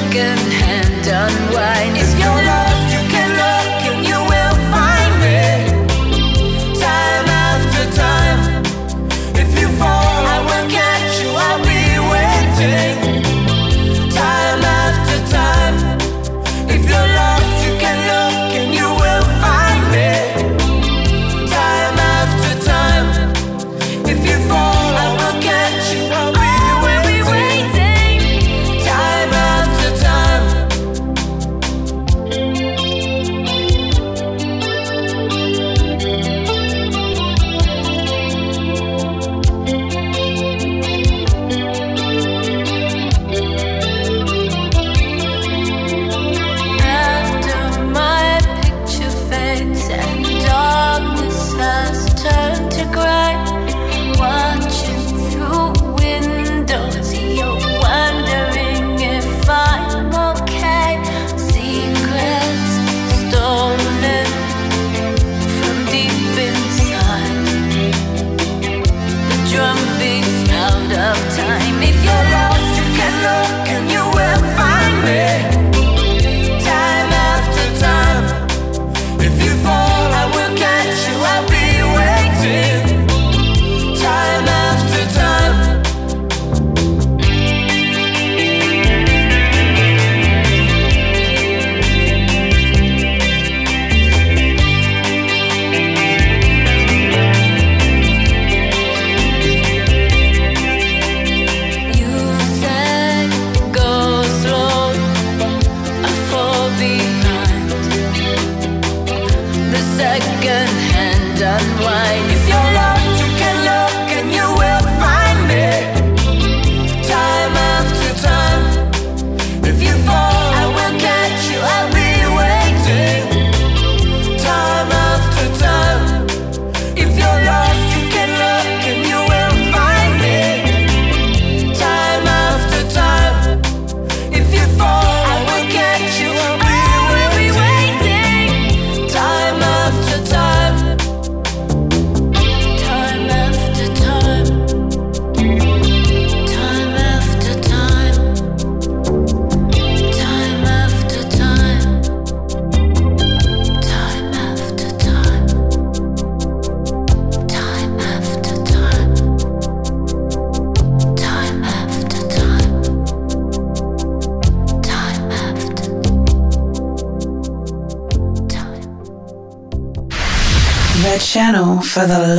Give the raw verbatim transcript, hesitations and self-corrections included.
second-hand unwind. If you're lost, you can look and you will find me. Time after time. If you fall, I will catch you, I'll be waiting. Time after time. If you're lost, you can look and you will find me. Time after time. If you fall, I will catch you, I'll be waiting. Time after time. After my picture fades and darkness has turned to gray, watching through windows, you're wondering if I'm okay. Secrets stolen from deep inside. The drum beats out of time. If you're lost, you can look and you will find me. Time after time. If you fall, I will catch you, I'll be waiting. Time after time. You said go slow, I fall behind. The second-hand unwind. If you're lost, you can look and you will find me. Time after time. If you fall, I will catch you, I'll be waiting. Time after time. If you're lost, you can look and you will find me. Time after time. If you fall, I will catch you, I'll be waiting. Time after time. Time after time. Time after time. Time after time. Time after time. Time after time. Time after time. Time after time. The channel for the